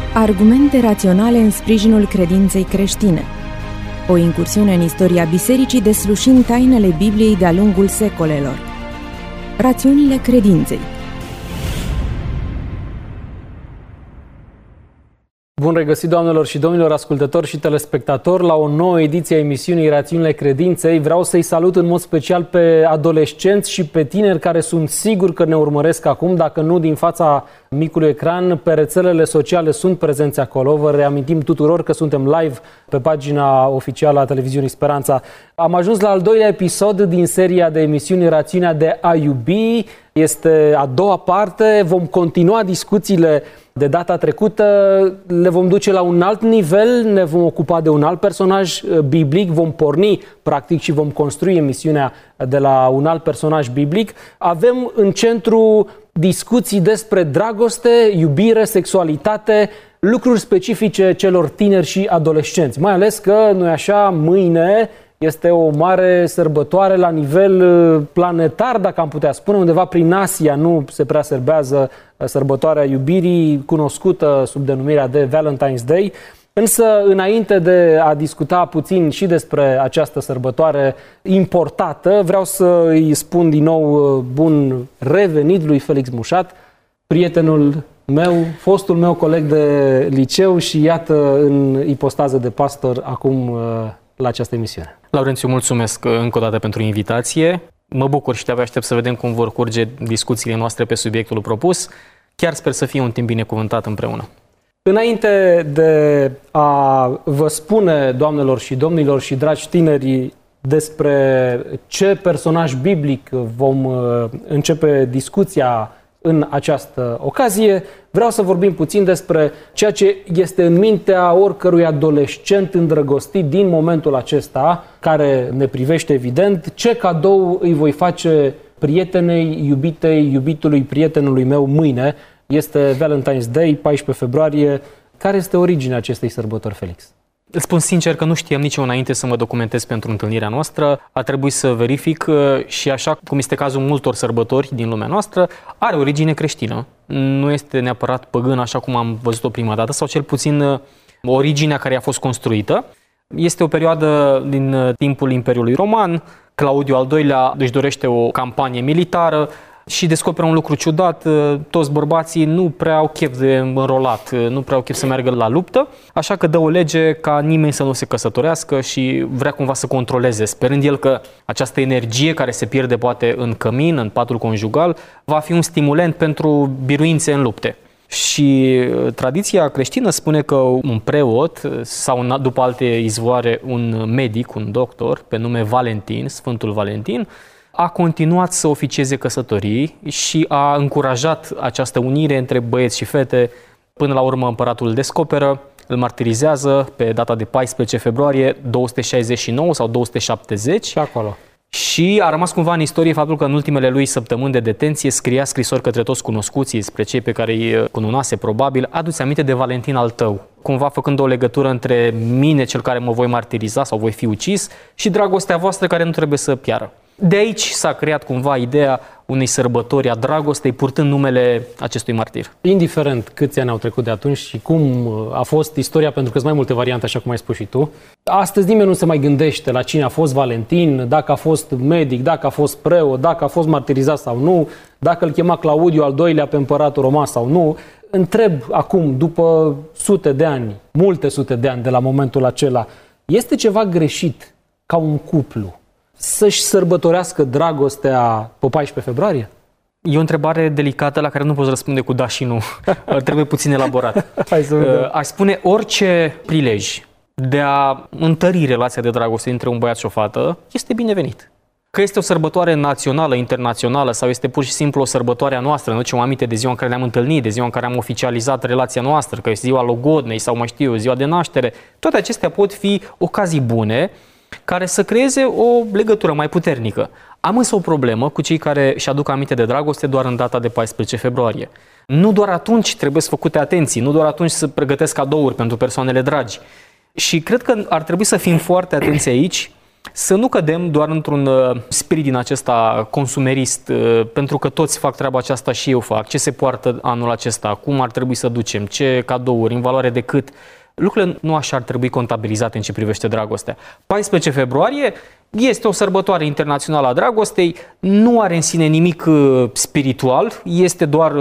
Argumente raționale în sprijinul credinței creștine. O incursiune în istoria bisericii deslușind tainele Bibliei de-a lungul secolelor. Rațiunile credinței. Bun regăsit, doamnelor și domnilor, ascultători și telespectatori, la o nouă ediție a emisiunii Rațiunile Credinței. Vreau să-i salut în mod special pe adolescenți și pe tineri care sunt siguri că ne urmăresc acum, dacă nu din fața micului ecran, pe rețelele sociale sunt prezenți acolo. Vă reamintim tuturor că suntem live pe pagina oficială a televiziunii Speranța. Am ajuns la al doilea episod din seria de emisiuni Rațiunea de a iubi. Este a doua parte. Vom continua discuțiile de data trecută, le vom duce la un alt nivel, ne vom ocupa de un alt personaj biblic, vom porni practic și vom construi emisiunea de la un alt personaj biblic. Avem în centru discuții despre dragoste, iubire, sexualitate, lucruri specifice celor tineri și adolescenți. Mai ales că, nu-i așa, mâine este o mare sărbătoare la nivel planetar, dacă am putea spune, undeva prin Asia nu se prea serbează sărbătoarea iubirii, cunoscută sub denumirea de Valentine's Day. Însă, înainte de a discuta puțin și despre această sărbătoare importată, vreau să îi spun din nou bun revenit lui Felix Mușat, prietenul meu, fostul meu coleg de liceu și iată în ipostază de pastor acum la această emisiune. Laurențiu, mulțumesc încă o dată pentru invitație. Mă bucur și te-abia aștept să vedem cum vor curge discuțiile noastre pe subiectul propus. Chiar sper să fie un timp binecuvântat împreună. Înainte de a vă spune, doamnelor și domnilor și dragi tineri, despre ce personaj biblic vom începe discuția în această ocazie, vreau să vorbim puțin despre ceea ce este în mintea oricărui adolescent îndrăgostit din momentul acesta, care ne privește evident, ce cadou îi voi face prietenei, iubitei, iubitului prietenului meu mâine. Este Valentine's Day, 14 februarie. Care este originea acestei sărbători, Felix? Îți spun sincer că nu știam nici eu înainte să mă documentez pentru întâlnirea noastră. A trebuit să verific și așa cum este cazul multor sărbători din lumea noastră, are origine creștină. Nu este neapărat păgână așa cum am văzut-o prima dată, sau cel puțin originea care a fost construită. Este o perioadă din timpul Imperiului Roman. Claudiu al II-lea își dorește o campanie militară și descoperă un lucru ciudat, toți bărbații nu prea au chef de înrolat, nu prea au chef să meargă la luptă, așa că dă o lege ca nimeni să nu se căsătorească și vrea cumva să controleze, sperând el că această energie care se pierde poate în cămin, în patul conjugal, va fi un stimulent pentru biruințe în lupte. Și tradiția creștină spune că un preot sau după alte izvoare un medic, un doctor, pe nume Valentin, Sfântul Valentin, a continuat să oficieze căsătorii și a încurajat această unire între băieți și fete. Până la urmă împăratul îl descoperă, îl martirizează pe data de 14 februarie 269 sau 270. Și acolo. Și a rămas cumva în istorie faptul că în ultimele lui săptămâni de detenție scria scrisori către toți cunoscuții, spre cei pe care îi cununase probabil, adu-ți aminte de Valentin al tău, cumva făcând o legătură între mine, cel care mă voi martiriza sau voi fi ucis, și dragostea voastră care nu trebuie să piară. De aici s-a creat cumva ideea unei sărbători a dragostei purtând numele acestui martir. Indiferent câți ani au trecut de atunci și cum a fost istoria, pentru că sunt mai multe variante, așa cum ai spus și tu, astăzi nimeni nu se mai gândește la cine a fost Valentin, dacă a fost medic, dacă a fost preot, dacă a fost martirizat sau nu, dacă îl chema Claudiu al II-lea pe împăratul roman sau nu. Întreb acum, după sute de ani, multe sute de ani de la momentul acela, este ceva greșit ca un cuplu să-și sărbătorească dragostea pe 14 februarie? E o întrebare delicată la care nu poți răspunde cu da și nu. Trebuie puțin elaborat. Aș spune orice prilej de a întări relația de dragoste între un băiat și o fată este binevenit. Că este o sărbătoare națională, internațională sau este pur și simplu o sărbătoare a noastră, ne ducem aminte de ziua în care ne-am întâlnit, de ziua în care am oficializat relația noastră, că este ziua logodnei sau mai știu eu, ziua de naștere, toate acestea pot fi ocazii bune care să creeze o legătură mai puternică. Am însă o problemă cu cei care își aduc aminte de dragoste doar în data de 14 februarie. Nu doar atunci trebuie să făcute atenții, nu doar atunci să pregătesc cadouri pentru persoanele dragi. Și cred că ar trebui să fim foarte atenți aici Să nu cădem doar într-un spirit din acesta consumerist, pentru că toți fac treaba aceasta și eu fac. Ce se poartă anul acesta? Cum ar trebui să ducem? Ce cadouri? În valoare de cât? Lucrurile nu așa ar trebui contabilizate în ce privește dragostea. 14 februarie este o sărbătoare internațională a dragostei, nu are în sine nimic spiritual, este doar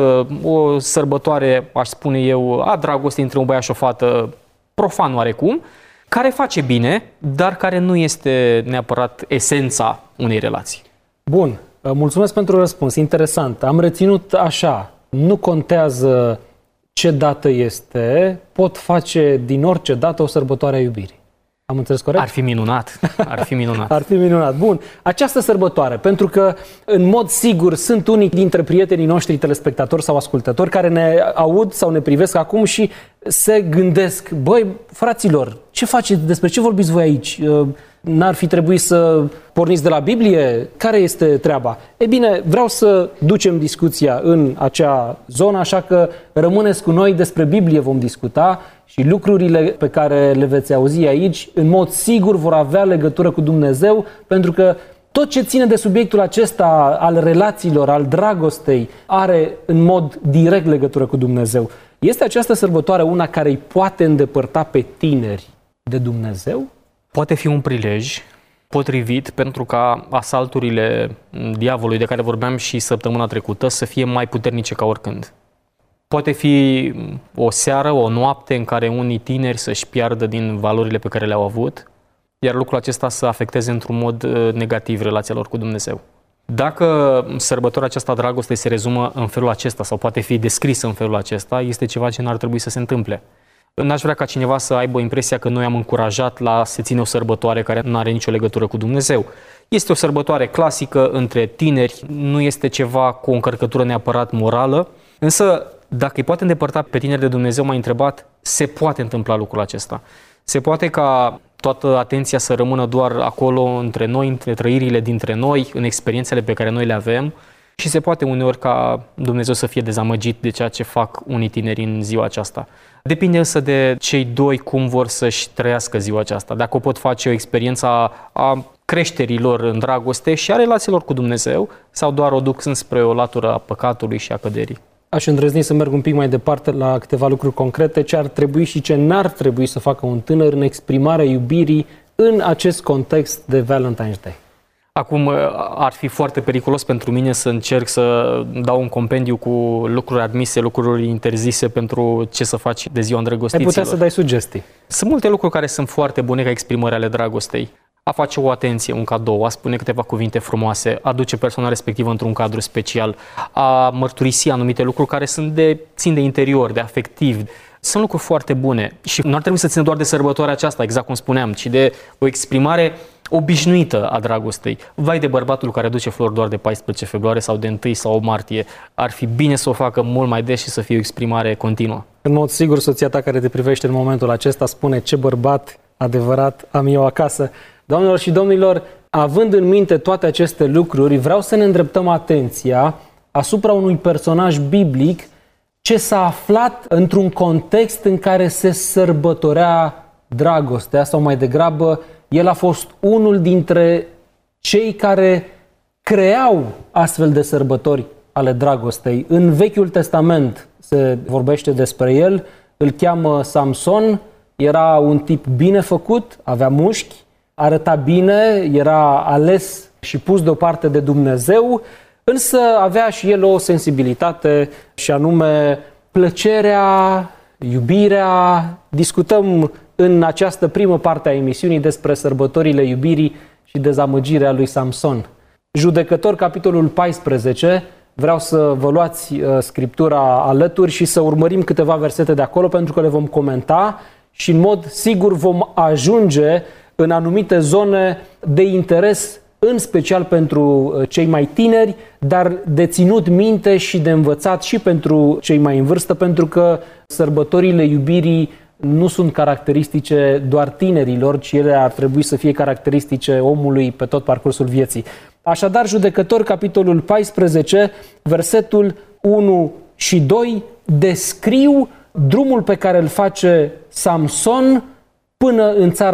o sărbătoare, aș spune eu, a dragostei între un băiat și o fată, profan oarecum, care face bine, dar care nu este neapărat esența unei relații. Bun, mulțumesc pentru răspuns, interesant. Am reținut așa, nu contează ce dată este, pot face din orice dată o sărbătoare a iubirii. Am înțeles corect? Ar fi minunat, ar fi minunat. Ar fi minunat. Bun, această sărbătoare, pentru că în mod sigur sunt unii dintre prietenii noștri telespectatori sau ascultători care ne aud sau ne privesc acum și se gândesc, băi, fraților, ce faceți, despre ce vorbiți voi aici? N-ar fi trebuit să porniți de la Biblie? Care este treaba? E bine, vreau să ducem discuția în acea zonă, așa că rămâneți cu noi, despre Biblie vom discuta și lucrurile pe care le veți auzi aici, în mod sigur vor avea legătură cu Dumnezeu, pentru că tot ce ține de subiectul acesta al relațiilor, al dragostei, are în mod direct legătură cu Dumnezeu. Este această sărbătoare una care îi poate îndepărta pe tineri de Dumnezeu? Poate fi un prilej potrivit pentru ca asalturile diavolului de care vorbeam și săptămâna trecută să fie mai puternice ca oricând. Poate fi o seară, o noapte în care unii tineri să-și piardă din valorile pe care le-au avut, iar lucrul acesta să afecteze într-un mod negativ relația lor cu Dumnezeu. Dacă sărbătoarea aceasta dragostei se rezumă în felul acesta sau poate fi descrisă în felul acesta, este ceva ce n-ar trebui să se întâmple. N-aș vrea ca cineva să aibă impresia că noi am încurajat la se ține o sărbătoare care nu are nicio legătură cu Dumnezeu. Este o sărbătoare clasică între tineri, nu este ceva cu o încărcătură neapărat morală, însă dacă îi poate îndepărta pe tineri de Dumnezeu, m-a întrebat, se poate întâmpla lucrul acesta. Se poate ca toată atenția să rămână doar acolo între noi, între trăirile dintre noi, în experiențele pe care noi le avem și se poate uneori ca Dumnezeu să fie dezamăgit de ceea ce fac unii tineri în ziua aceasta. Depinde însă de cei doi cum vor să-și trăiască ziua aceasta. Dacă o pot face o experiență a creșterii lor în dragoste și a relațiilor cu Dumnezeu sau doar o duc înspre o latură a păcatului și a căderii. Aș îndrăzni să merg un pic mai departe la câteva lucruri concrete, ce ar trebui și ce n-ar trebui să facă un tânăr în exprimarea iubirii în acest context de Valentine's Day. Acum, ar fi foarte periculos pentru mine să încerc să dau un compendiu cu lucruri admise, lucruri interzise pentru ce să faci de ziua îndrăgostiților. Ai putea să dai sugestii. Sunt multe lucruri care sunt foarte bune ca exprimări ale dragostei. A face o atenție, un cadou, a spune câteva cuvinte frumoase, a duce persoana respectivă într-un cadru special, a mărturisi anumite lucruri care țin de interior, de afectiv. Sunt lucruri foarte bune și nu ar trebui să țină doar de sărbătoarea aceasta, exact cum spuneam, ci de o exprimare obișnuită a dragostei. Vai de bărbatul care duce flori doar de 14 februarie sau de 1 sau 8 martie. Ar fi bine să o facă mult mai des și să fie o exprimare continuă. În mod sigur, soția ta care te privește în momentul acesta spune: ce bărbat adevărat am eu acasă. Doamnelor și domnilor, având în minte toate aceste lucruri, vreau să ne îndreptăm atenția asupra unui personaj biblic ce s-a aflat într-un context în care se sărbătorea dragostea, sau mai degrabă, el a fost unul dintre cei care creau astfel de sărbători ale dragostei. În Vechiul Testament se vorbește despre el, îl cheamă Samson, era un tip bine făcut, avea mușchi, arăta bine, era ales și pus deoparte de Dumnezeu, însă avea și el o sensibilitate și anume plăcerea, iubirea. Discutăm în această primă parte a emisiunii despre sărbătorile iubirii și dezamăgirea lui Samson. Judecători, capitolul 14, vreau să vă luați Scriptura alături și să urmărim câteva versete de acolo, pentru că le vom comenta și în mod sigur vom ajunge în anumite zone de interes, în special pentru cei mai tineri, dar de ținut minte și de învățat și pentru cei mai în vârstă, pentru că sărbătorile iubirii nu sunt caracteristice doar tinerilor, ci ele ar trebui să fie caracteristice omului pe tot parcursul vieții. Așadar, Judecători, capitolul 14, versetul 1 și 2, descriu drumul pe care îl face Samson până în țara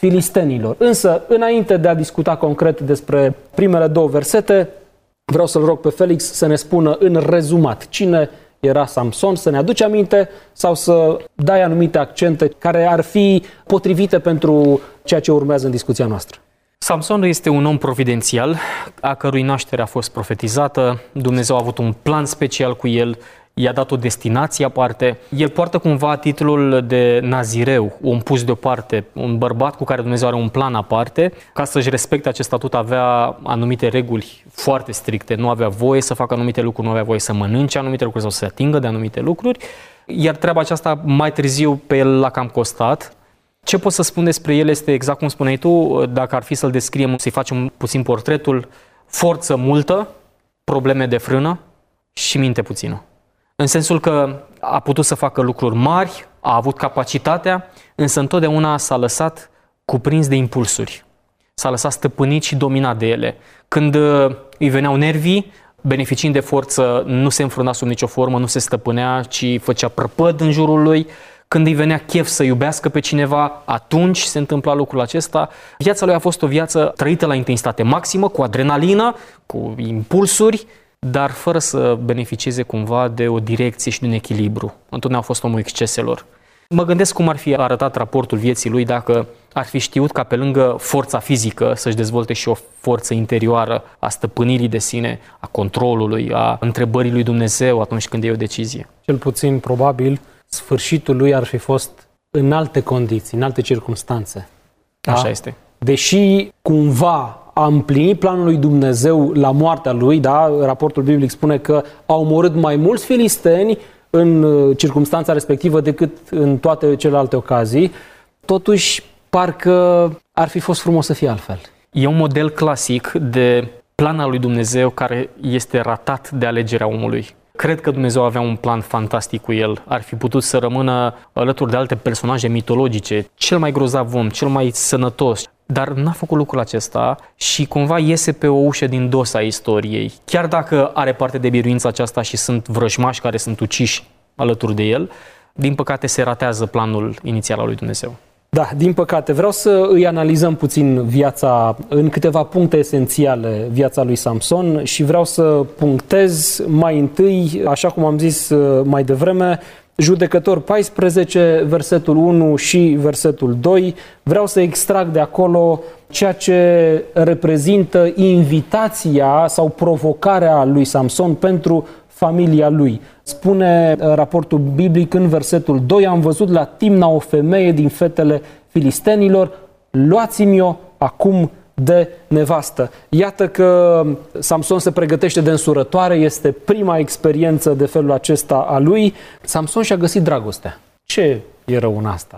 filistenilor. Însă, înainte de a discuta concret despre primele 2 versete, vreau să-l rog pe Felix să ne spună în rezumat cine era Samson, să ne aduce aminte sau să dai anumite accente care ar fi potrivite pentru ceea ce urmează în discuția noastră. Samson este un om providențial, a cărui naștere a fost profetizată. Dumnezeu a avut un plan special cu el, i-a dat o destinație aparte. El poartă cumva titlul de nazireu, om pus deoparte, un bărbat cu care Dumnezeu are un plan aparte. Ca să-și respecte acest statut avea anumite reguli foarte stricte. Nu avea voie să facă anumite lucruri, nu avea voie să mănânce anumite lucruri sau să se atingă de anumite lucruri. Iar treaba aceasta mai târziu pe el l-a cam costat. Ce pot să spun despre el este exact cum spuneai tu, dacă ar fi să-l descriem, să-i facem puțin portretul: forță multă, probleme de frână și minte puțină. În sensul că a putut să facă lucruri mari, a avut capacitatea, însă întotdeauna s-a lăsat cuprins de impulsuri. S-a lăsat stăpânit și dominat de ele. Când îi veneau nervii, beneficiind de forță, nu se înfrâna sub nicio formă, nu se stăpânea, ci făcea prăpăd în jurul lui. Când îi venea chef să iubească pe cineva, atunci se întâmpla lucrul acesta. Viața lui a fost o viață trăită la intensitate maximă, cu adrenalină, cu impulsuri, dar fără să beneficieze cumva de o direcție și de un echilibru. Întotdeauna a fost omul exceselor. Mă gândesc cum ar fi arătat raportul vieții lui dacă ar fi știut ca pe lângă forța fizică să-și dezvolte și o forță interioară a stăpânirii de sine, a controlului, a întrebării lui Dumnezeu atunci când e o decizie. Cel puțin, probabil, sfârșitul lui ar fi fost în alte condiții, în alte circunstanțe. Da? Așa este. Deși cumva a împlinit planul lui Dumnezeu la moartea lui, da? Raportul biblic spune că a omorât mai mulți filisteni în circumstanța respectivă decât în toate celelalte ocazii, totuși parcă ar fi fost frumos să fie altfel. E un model clasic de plan al lui Dumnezeu care este ratat de alegerea omului. Cred că Dumnezeu avea un plan fantastic cu el. Ar fi putut să rămână alături de alte personaje mitologice, cel mai grozav om, cel mai sănătos, dar n-a făcut lucrul acesta și cumva iese pe o ușă din dos a istoriei. Chiar dacă are parte de biruința aceasta și sunt vrăjmași care sunt uciși alături de el, din păcate se ratează planul inițial al lui Dumnezeu. Da, din păcate. Vreau să îi analizăm puțin viața, în câteva puncte esențiale, viața lui Samson, și vreau să punctez mai întâi, așa cum am zis mai devreme, Judecători 14, versetul 1 și versetul 2. Vreau să extrag de acolo ceea ce reprezintă invitația sau provocarea lui Samson pentru familia lui. Spune raportul biblic în versetul 2: am văzut la Timna o femeie din fetele filistenilor, luați-mi-o acum de nevastă. Iată că Samson se pregătește de însurătoare, este prima experiență de felul acesta a lui. Samson și-a găsit dragostea. Ce e rău în asta?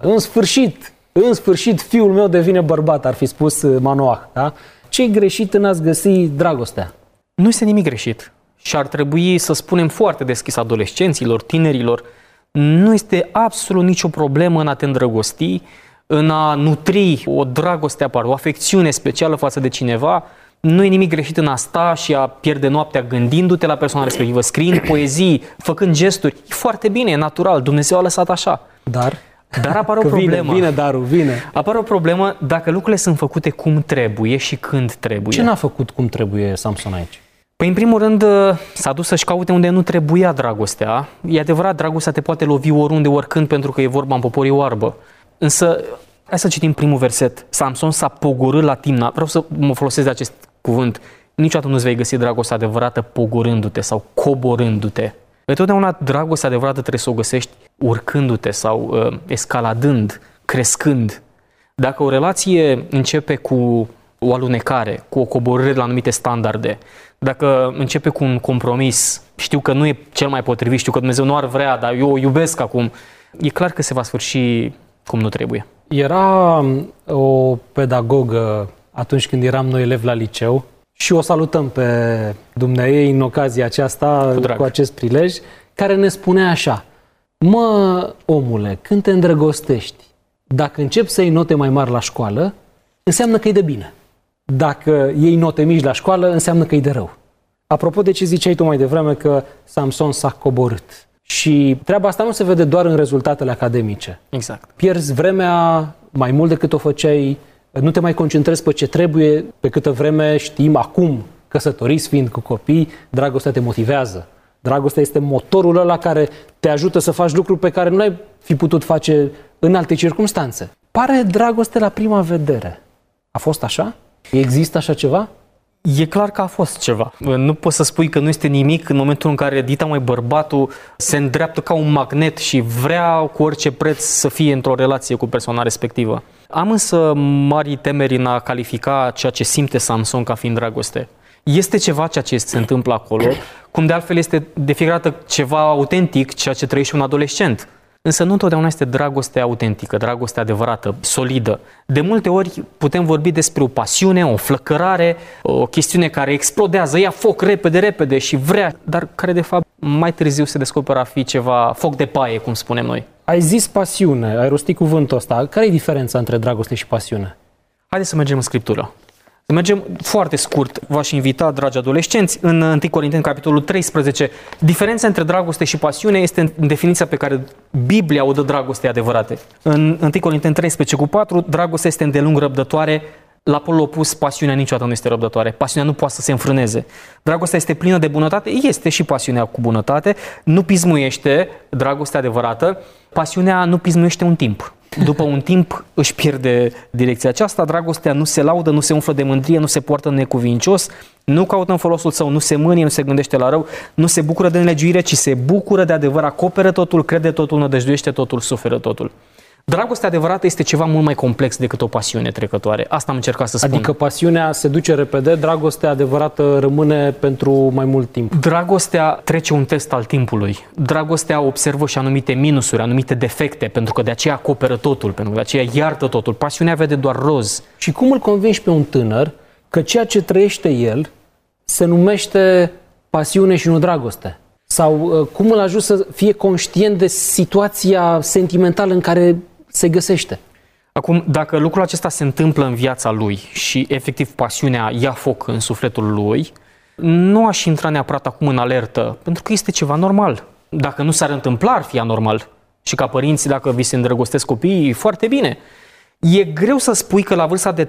În sfârșit, fiul meu devine bărbat, ar fi spus Manoah. Da? Ce-i greșit în a-ți găsi dragostea? Nu este nimic greșit. Și ar trebui să spunem foarte deschis adolescenților, tinerilor, nu este absolut nicio problemă în a te îndrăgosti, în a nutri o dragoste aparte, o afecțiune specială față de cineva. Nu e nimic greșit în a sta și a pierde noaptea gândindu-te la persoana respectivă, scriind poezii, făcând gesturi. E foarte bine, e natural, Dumnezeu a lăsat așa. Dar apare o problemă. Vine darul, vine. Apare o problemă dacă lucrurile sunt făcute cum trebuie și când trebuie. Ce n-a făcut cum trebuie Samson aici? Păi, în primul rând, s-a dus să-și caute unde nu trebuia dragostea. E adevărat, dragostea te poate lovi oriunde, oricând, pentru că e vorba în popor, e oarbă. Însă, hai să citim primul verset. Samson s-a pogorât la Timna. Vreau să mă folosesc de acest cuvânt. Niciodată nu-ți vei găsi dragostea adevărată pogorându-te sau coborându-te. Întotdeauna dragostea adevărată trebuie să o găsești urcându-te sau escaladând, crescând. Dacă o relație începe cu o alunecare, cu o coborâre la anumite standarde, dacă începe cu un compromis, știu că nu e cel mai potrivit, știu că Dumnezeu nu ar vrea, dar eu o iubesc acum, e clar că se va sfârși cum nu trebuie. Era o pedagogă atunci când eram noi elevi la liceu și o salutăm pe dumneaei în ocazia aceasta, cu acest prilej, care ne spunea așa: mă, omule, când te îndrăgostești, dacă începi să iei note mai mari la școală, înseamnă că e de bine. Dacă iei note mici la școală, înseamnă că e de rău. Apropo de ce ziceai tu mai devreme, că Samson s-a coborât. Și treaba asta nu se vede doar în rezultatele academice. Exact. Pierzi vremea mai mult decât o făceai, nu te mai concentrezi pe ce trebuie, pe câtă vreme știm acum, căsătoriți fiind cu copii, dragostea te motivează. Dragostea este motorul ăla care te ajută să faci lucruri pe care nu ai fi putut face în alte circunstanțe. Pare dragoste la prima vedere. A fost așa? Există așa ceva? E clar că a fost ceva. Nu poți să spui că nu este nimic în momentul în care dita mai bărbatul se îndreaptă ca un magnet și vrea cu orice preț să fie într-o relație cu persoana respectivă. Am însă mari temeri în a califica ceea ce simte Samson ca fiind dragoste. Este ceva ceea ce se întâmplă acolo, cum de altfel este de fiecare dată ceva autentic, ceea ce trăiește un adolescent. Însă nu întotdeauna este dragoste autentică, dragoste adevărată, solidă. De multe ori putem vorbi despre o pasiune, o flăcărare, o chestiune care explodează, ia foc repede și vrea, dar care de fapt mai târziu se descoperă a fi ceva foc de paie, cum spunem noi. Ai zis pasiune, ai rostit cuvântul ăsta. Care e diferența între dragoste și pasiune? Haideți să mergem în Scriptură. Să mergem foarte scurt, v-aș invita, dragi adolescenți, în 1 Corinteni, capitolul 13. Diferența între dragoste și pasiune este în definiția pe care Biblia o dă dragostei adevărate. În 1 Corinteni 13:4, dragostea este îndelung răbdătoare, la polul opus, pasiunea niciodată nu este răbdătoare. Pasiunea nu poate să se înfrâneze. Dragostea este plină de bunătate, este și pasiunea cu bunătate, nu pismuiește, dragostea adevărată, pasiunea nu pismuiește un timp. După un timp își pierde direcția aceasta, dragostea nu se laudă, nu se umflă de mândrie, nu se poartă necuvincios, nu caută în folosul său, nu se mânie, nu se gândește la rău, nu se bucură de nelegiuire, ci se bucură de adevăr, acoperă totul, crede totul, nădăjduiește totul, suferă totul. Dragostea adevărată este ceva mult mai complex decât o pasiune trecătoare. Asta am încercat să spun. Adică pasiunea se duce repede, dragostea adevărată rămâne pentru mai mult timp. Dragostea trece un test al timpului. Dragostea observă și anumite minusuri, anumite defecte, pentru că de aceea acoperă totul, pentru că de aceea iartă totul. Pasiunea vede doar roz. Și cum îl convingi pe un tânăr că ceea ce trăiește el se numește pasiune și nu dragoste? Sau cum îl ajuți să fie conștient de situația sentimentală în care se găsește? Acum, dacă lucrul acesta se întâmplă în viața lui și efectiv pasiunea ia foc în sufletul lui, nu aș intra neapărat acum în alertă, pentru că este ceva normal. Dacă nu s-ar întâmpla, ar fi anormal. Și ca părinți, dacă vi se îndrăgostesc copiii, foarte bine. E greu să spui că la vârsta de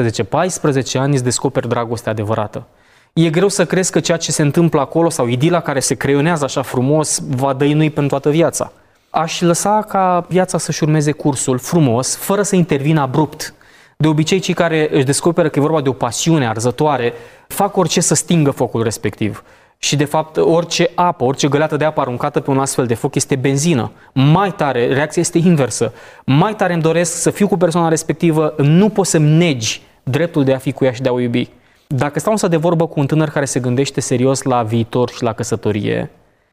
13-14 ani îți descoperi dragostea adevărată. E greu să crezi că ceea ce se întâmplă acolo sau idila care se creionează așa frumos va dăinui pentru toată viața. Aș lăsa ca viața să-și urmeze cursul frumos, fără să intervină abrupt. De obicei, cei care își descoperă că e vorba de o pasiune arzătoare, fac orice să stingă focul respectiv. Și de fapt, orice apă, orice găleată de apă aruncată pe un astfel de foc este benzină. Mai tare, reacția este inversă. Mai tare îmi doresc să fiu cu persoana respectivă, nu poți să-mi negi dreptul de a fi cu ea și de a o iubi. Dacă stau însă de vorbă cu un tânăr care se gândește serios la viitor și la căsătorie,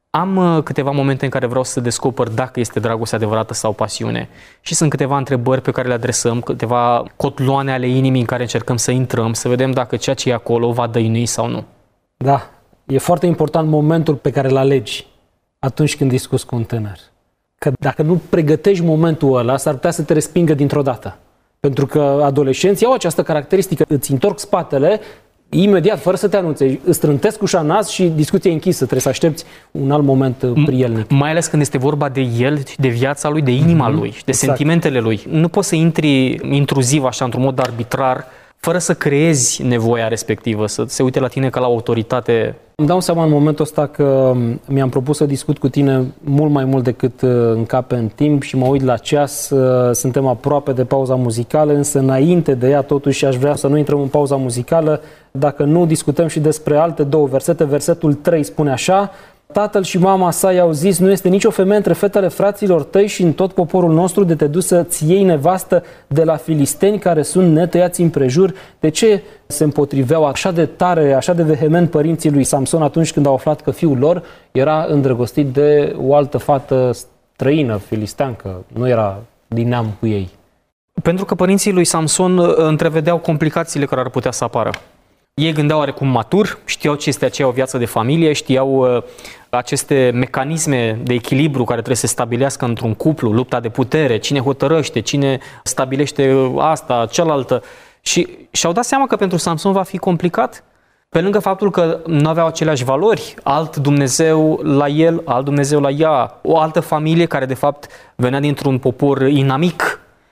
am câteva momente în care vreau să descoper dacă este dragoste adevărată sau pasiune. Și sunt câteva întrebări pe care le adresăm, câteva cotloane ale inimii în care încercăm să intrăm, să vedem dacă ceea ce e acolo va dăinui sau nu. Da, e foarte important momentul pe care îl alegi atunci când discuți cu un tânăr. Că dacă nu pregătești momentul ăla, s-ar putea să te respingă dintr-o dată. Pentru că adolescenții au această caracteristică, îți întorc spatele, imediat, fără să te anunțe, îți strântesc ușa în nas și discuția închisă, trebuie să aștepți un alt moment prielnic. Mai ales când este vorba de el, de viața lui, de inima lui și de sentimentele lui. Nu poți să intri intruziv așa, într-un mod arbitrar, fără să creezi nevoia respectivă, să se uite la tine ca la autoritate. Îmi dau seama în momentul ăsta că mi-am propus să discut cu tine mult mai mult decât încape în timp și mă uit la ceas, suntem aproape de pauza muzicală, însă înainte de ea totuși aș vrea să nu intrăm în pauza muzicală, dacă nu discutăm și despre alte două versete. Versetul 3 spune așa: tatăl și mama sa i-au zis, nu este nicio femeie între fetele fraților tăi și în tot poporul nostru de te duci să-ți iei nevastă de la filisteni care sunt netăiați împrejur. De ce se împotriveau așa de tare, așa de vehement părinții lui Samson atunci când au aflat că fiul lor era îndrăgostit de o altă fată străină, filisteancă, nu era din neam cu ei? Pentru că părinții lui Samson întrevedeau complicațiile care ar putea să apară. Ei gândeau oarecum matur, știau ce este aceea o viață de familie, știau aceste mecanisme de echilibru care trebuie să se stabilească într-un cuplu, lupta de putere, cine hotărăște, cine stabilește asta, cealaltă. Și și-au dat seama că pentru Samson va fi complicat, pe lângă faptul că nu aveau aceleași valori, alt Dumnezeu la el, alt Dumnezeu la ea, o altă familie care de fapt venea dintr-un popor inamic,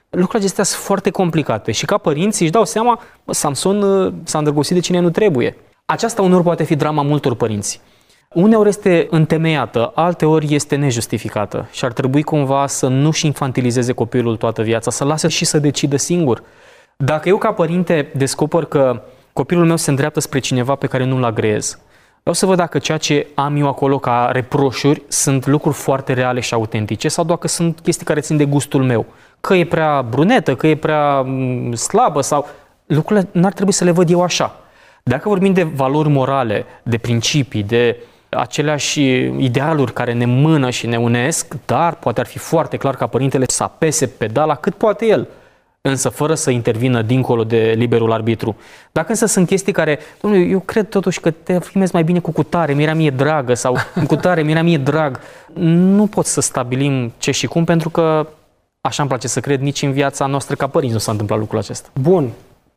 Lucrurile acestea sunt foarte complicate și ca părinți își dau seama, Samson s-a îndrăgostit de cine nu trebuie. Aceasta uneori poate fi drama multor părinți. Uneori este întemeiată, alteori este nejustificată și ar trebui cumva să nu-și infantilizeze copilul toată viața, să lase și să decidă singur. Dacă eu ca părinte descoper că copilul meu se îndreaptă spre cineva pe care nu-l agreez, vreau să văd dacă ceea ce am eu acolo ca reproșuri sunt lucruri foarte reale și autentice sau dacă sunt chestii care țin de gustul meu. Că e prea brunetă, că e prea slabă sau... Lucrurile n-ar trebui să le văd eu așa. Dacă vorbim de valori morale, de principii, de aceleași idealuri care ne mână și ne unesc, dar poate ar fi foarte clar ca părintele să apese pedala cât poate el, însă fără să intervină dincolo de liberul arbitru. Dacă însă sunt chestii care, domnule, eu cred totuși că te filmezi mai bine cu cutare, mi-era mie dragă, sau cu cutare, mi-era mie drag, nu pot să stabilim ce și cum, pentru că așa îmi place să cred, nici în viața noastră ca părinți nu s-a întâmplat lucrul acesta. Bun.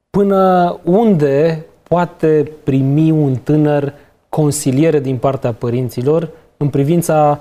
Până unde poate primi un tânăr consiliere din partea părinților în privința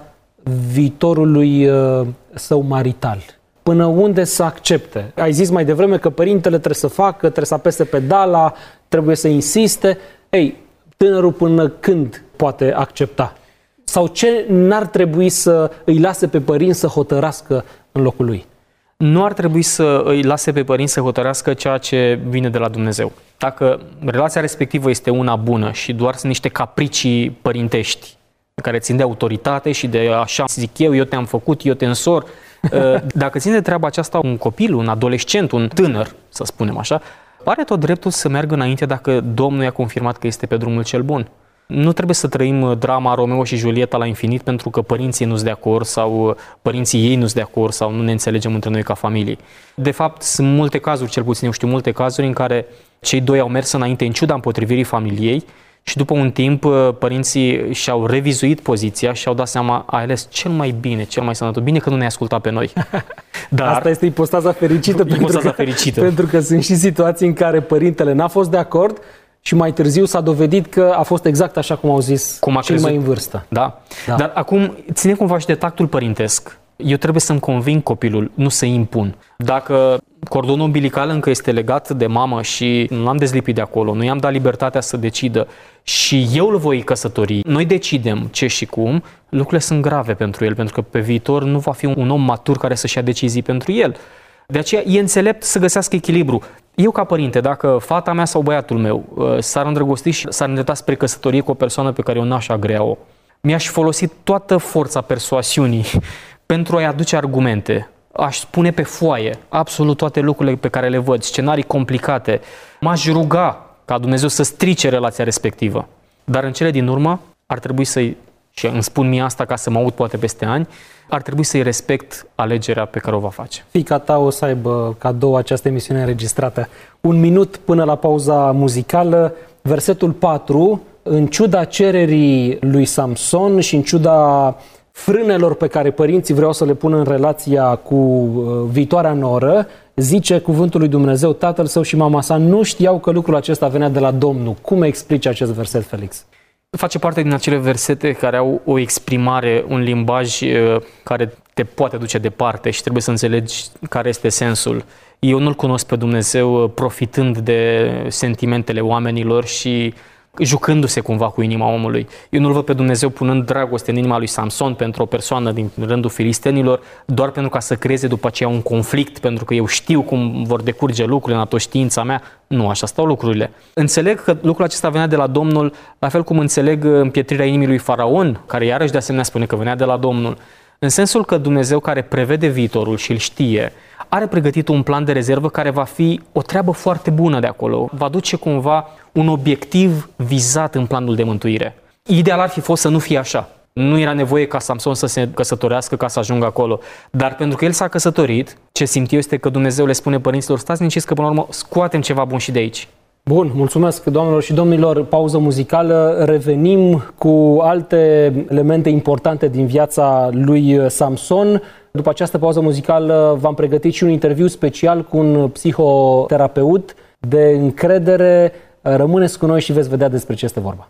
viitorului său marital? Până unde să accepte? Ai zis mai devreme că părintele trebuie să facă, trebuie să apese pedala, trebuie să insiste. Ei, tânărul până când poate accepta? Sau ce n-ar trebui să îi lase pe părinți să hotărască în locul lui? Nu ar trebui să îi lase pe părinți să hotărească ceea ce vine de la Dumnezeu. Dacă relația respectivă este una bună și doar sunt niște capricii părintești care țin de autoritate și de așa zic eu te-am făcut, eu te însor, dacă ține de treaba aceasta un copil, un adolescent, un tânăr, să spunem așa, are tot dreptul să meargă înainte dacă Domnul i-a confirmat că este pe drumul cel bun. Nu trebuie să trăim drama Romeo și Julieta la infinit pentru că părinții nu sunt de acord sau părinții ei nu sunt de acord sau nu ne înțelegem între noi ca familie. De fapt, sunt multe cazuri, cel puțin eu știu multe cazuri în care cei doi au mers înainte în ciuda împotrivirii familiei și după un timp părinții și-au revizuit poziția și au dat seama, a ales cel mai bine, cel mai sănătos. Bine că nu ne-ai ascultat pe noi. Dar asta este ipostaza fericită, pentru că sunt și situații în care părintele n-a fost de acord și mai târziu s-a dovedit că a fost exact așa cum au zis cei mai în vârstă. Da. Dar acum ține cumva și de tactul părintesc. Eu trebuie să-mi conving copilul, nu să impun. Dacă cordonul umbilical încă este legat de mamă și nu l-am dezlipit de acolo, nu i-am dat libertatea să decidă și eu îl voi căsători, noi decidem ce și cum, lucrurile sunt grave pentru el, pentru că pe viitor nu va fi un om matur care să-și ia decizii pentru el. De aceea e înțelept să găsească echilibru. Eu ca părinte, dacă fata mea sau băiatul meu s-ar îndrăgosti și s-ar îndrepta spre căsătorie cu o persoană pe care eu n-aș agrea-o, mi-aș folosi toată forța persoasiunii pentru a-i aduce argumente. Aș spune pe foaie absolut toate lucrurile pe care le văd, scenarii complicate. M-aș ruga ca Dumnezeu să strice relația respectivă. Dar în cele din urmă ar trebui să-i, și îmi spun mie asta ca să mă aud poate peste ani, ar trebui să-i respect alegerea pe care o va face. Fiica ta o să aibă cadou această emisiune înregistrată. 1 minut până la pauza muzicală, versetul 4, în ciuda cererii lui Samson și în ciuda frânelor pe care părinții vreau să le pună în relația cu viitoarea noră, zice cuvântul lui Dumnezeu, tatăl său și mama sa nu știau că lucrul acesta venea de la Domnul. Cum explici acest verset, Felix? Face parte din acele versete care au o exprimare, un limbaj care te poate duce departe și trebuie să înțelegi care este sensul. Eu nu-L cunosc pe Dumnezeu profitând de sentimentele oamenilor și jucându-se cumva cu inima omului. Eu nu-L văd pe Dumnezeu punând dragoste în inima lui Samson pentru o persoană din rândul filistenilor, doar pentru ca să creeze după aceea un conflict, pentru că eu știu cum vor decurge lucrurile în atoștiința mea. Nu, așa stau lucrurile. Înțeleg că lucrul acesta venea de la Domnul, la fel cum înțeleg împietrirea inimii lui Faraon, care iarăși de asemenea spune că venea de la Domnul, în sensul că Dumnezeu care prevede viitorul și îl știe, are pregătit un plan de rezervă care va fi o treabă foarte bună de acolo. Va duce cumva un obiectiv vizat în planul de mântuire. Ideal ar fi fost să nu fie așa. Nu era nevoie ca Samson să se căsătorească ca să ajungă acolo. Dar pentru că el s-a căsătorit, ce simt eu este că Dumnezeu le spune părinților, stați liniștiți că până la urmă scoatem ceva bun și de aici. Bun, mulțumesc doamnelor și domnilor, pauză muzicală, revenim cu alte elemente importante din viața lui Samson. După această pauză muzicală v-am pregătit și un interviu special cu un psihoterapeut de încredere. Rămâneți cu noi și veți vedea despre ce este vorba.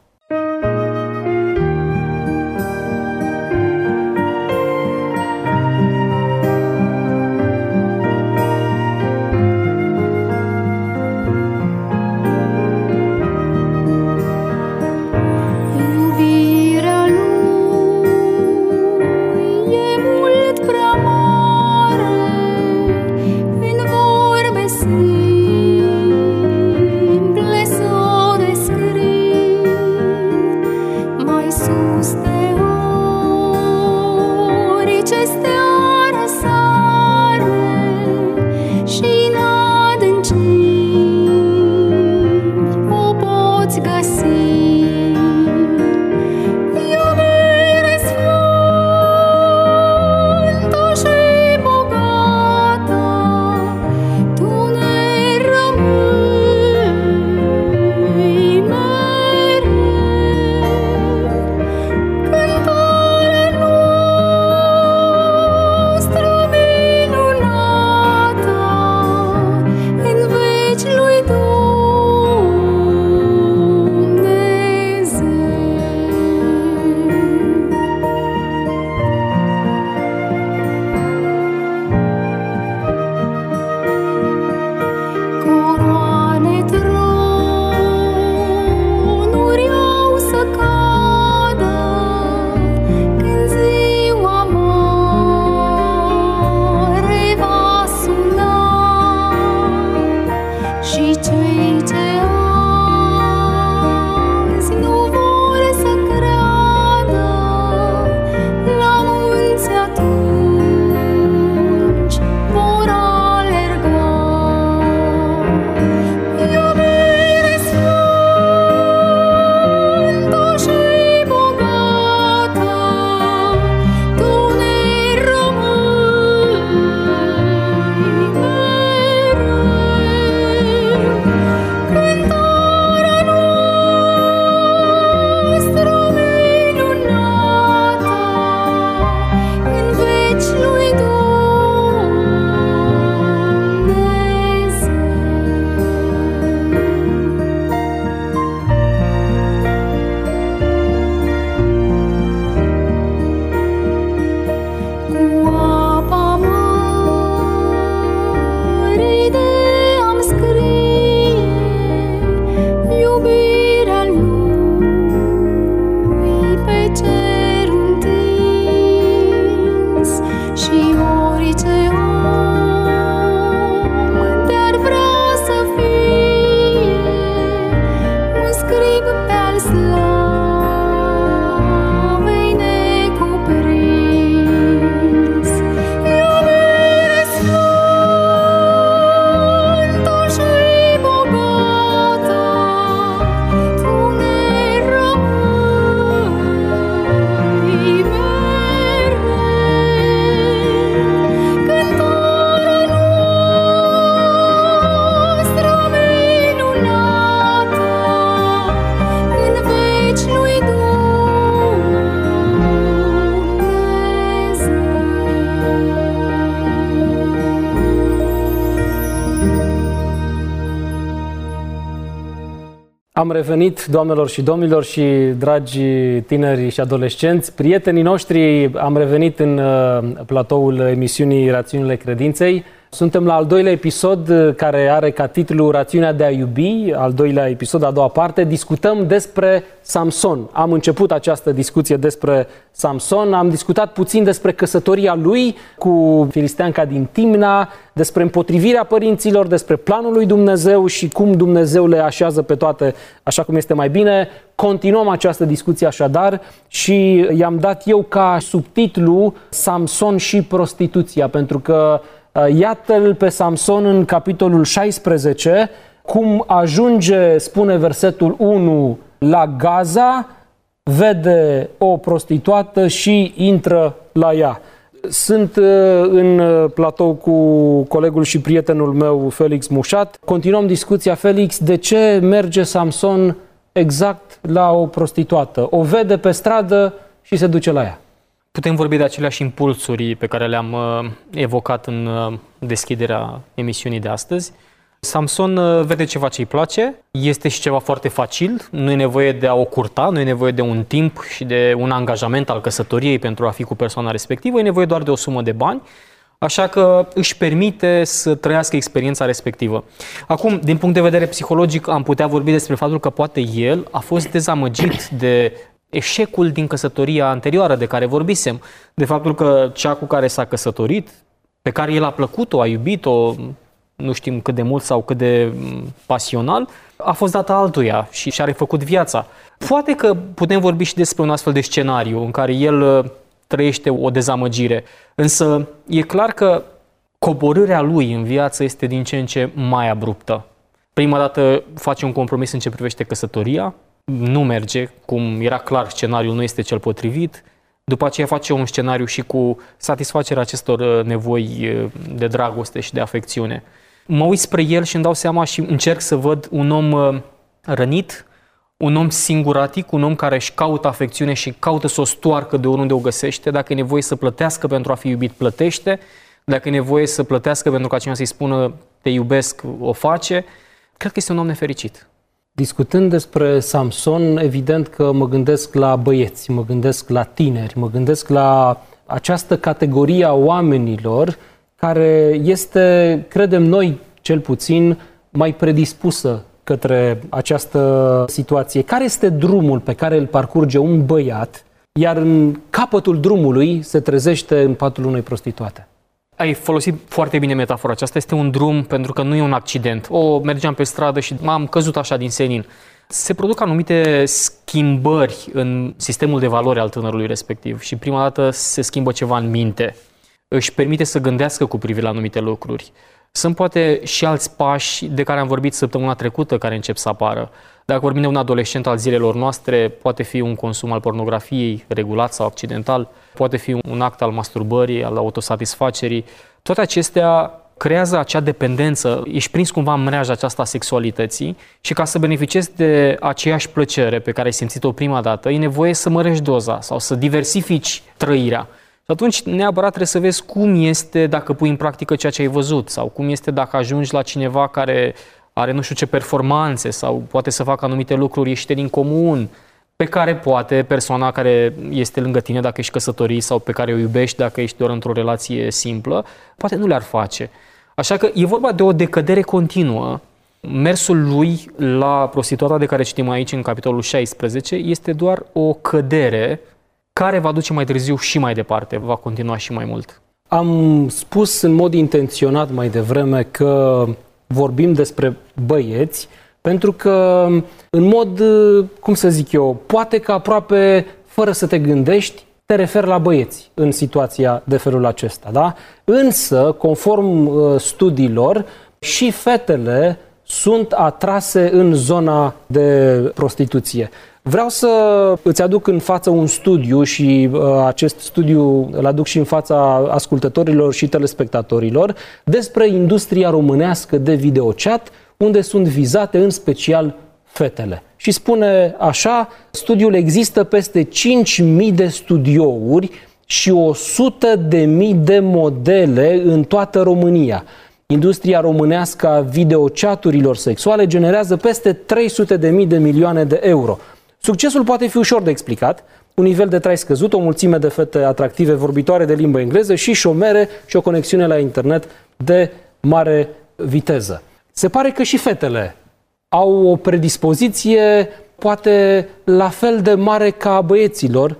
orice om te-ar vrea să fie un scrib pe-al slavei necuprins. Iubesc sfântă și bogată, tu ne rămâi mereu. Cântarea noastră minunată în veci lui Am revenit, doamnelor și domnilor și dragi tineri și adolescenți, prietenii noștri, am revenit în platoul emisiunii Rațiunile Credinței. Suntem la al doilea episod care are ca titlu Rațiunea de a iubi, al doilea episod, a doua parte. Discutăm despre Samson. Am început această discuție despre Samson, am discutat puțin despre căsătoria lui cu filisteanca din Timna, despre împotrivirea părinților, despre planul lui Dumnezeu și cum Dumnezeu le așează pe toate așa cum este mai bine. Continuăm această discuție așadar și i-am dat eu ca subtitlu Samson și prostituția, pentru că iată-l pe Samson în capitolul 16, cum ajunge, spune versetul 1, la Gaza, vede o prostituată și intră la ea. Sunt în platou cu colegul și prietenul meu, Felix Mușat. Continuăm discuția. Felix, de ce merge Samson exact la o prostituată? O vede pe stradă și se duce la ea. Putem vorbi de aceleași impulsuri pe care le-am evocat în deschiderea emisiunii de astăzi. Samson vede ceva ce îi place, este și ceva foarte facil, nu e nevoie de a o curta, nu e nevoie de un timp și de un angajament al căsătoriei pentru a fi cu persoana respectivă, e nevoie doar de o sumă de bani, așa că își permite să trăiască experiența respectivă. Acum, din punct de vedere psihologic, am putea vorbi despre faptul că poate el a fost dezamăgit de eșecul din căsătoria anterioară de care vorbisem, de faptul că cea cu care s-a căsătorit, pe care el a plăcut-o, a iubit-o, nu știm cât de mult sau cât de pasional, a fost dată altuia și și-a refăcut viața. Poate că putem vorbi și despre un astfel de scenariu în care el trăiește o dezamăgire, însă e clar că coborârea lui în viață este din ce în ce mai abruptă. Prima dată face un compromis în ce privește căsătoria, nu merge, cum era clar, scenariul nu este cel potrivit. După aceea face un scenariu și cu satisfacerea acestor nevoi de dragoste și de afecțiune. Mă uit spre el și îmi dau seama și încerc să văd un om rănit, un om singuratic, un om care își caută afecțiune și caută să o stoarcă de oriunde o găsește. Dacă e nevoie să plătească pentru a fi iubit, plătește. Dacă e nevoie să plătească pentru ca cineva să-i spună te iubesc, o face. Cred că este un om nefericit. Discutând despre Samson, evident că mă gândesc la băieți, mă gândesc la tineri, mă gândesc la această categorie a oamenilor care este, credem noi, cel puțin, mai predispusă către această situație. Care este drumul pe care îl parcurge un băiat, iar în capătul drumului se trezește în patul unei prostituate? Ai folosit foarte bine metafora aceasta. Este un drum pentru că nu e un accident. Mergeam pe stradă și m-am căzut așa din senin. Se produc anumite schimbări în sistemul de valori al tânărului respectiv și prima dată se schimbă ceva în minte. Își permite să gândească cu privire la anumite lucruri. Sunt poate și alți pași de care am vorbit săptămâna trecută care încep să apară. Dacă vorbim de un adolescent al zilelor noastre, poate fi un consum al pornografiei, regulat sau accidental, poate fi un act al masturbării, al autosatisfacerii. Toate acestea creează acea dependență, ești prins cumva în mreaja aceasta a sexualității și ca să beneficiezi de aceeași plăcere pe care ai simțit-o prima dată, e nevoie să mărești doza sau să diversifici trăirea. Și atunci neapărat trebuie să vezi cum este dacă pui în practică ceea ce ai văzut sau cum este dacă ajungi la cineva care are nu știu ce performanțe sau poate să facă anumite lucruri ieșite din comun, pe care poate persoana care este lângă tine dacă ești căsătorit sau pe care o iubești dacă ești doar într-o relație simplă, poate nu le-ar face. Așa că e vorba de o decădere continuă. Mersul lui la prostituata de care citim aici în capitolul 16 este doar o cădere care va duce mai târziu și mai departe, va continua și mai mult. Am spus în mod intenționat mai devreme că vorbim despre băieți, pentru că în mod, cum să zic eu, poate că aproape fără să te gândești, te referi la băieți în situația de felul acesta, da? Însă, conform studiilor, și fetele sunt atrase în zona de prostituție. Vreau să îți aduc în față un studiu și acest studiu îl aduc și în fața ascultătorilor și telespectatorilor despre industria românească de videochat, unde sunt vizate în special fetele. Și spune așa, studiul: există peste 5.000 de studiouri și 100.000 de modele în toată România. Industria românească a videochaturilor sexuale generează peste 300.000 de milioane de euro. Succesul poate fi ușor de explicat: un nivel de trai scăzut, o mulțime de fete atractive vorbitoare de limbă engleză și șomere și o conexiune la internet de mare viteză. Se pare că și fetele au o predispoziție poate la fel de mare ca a băieților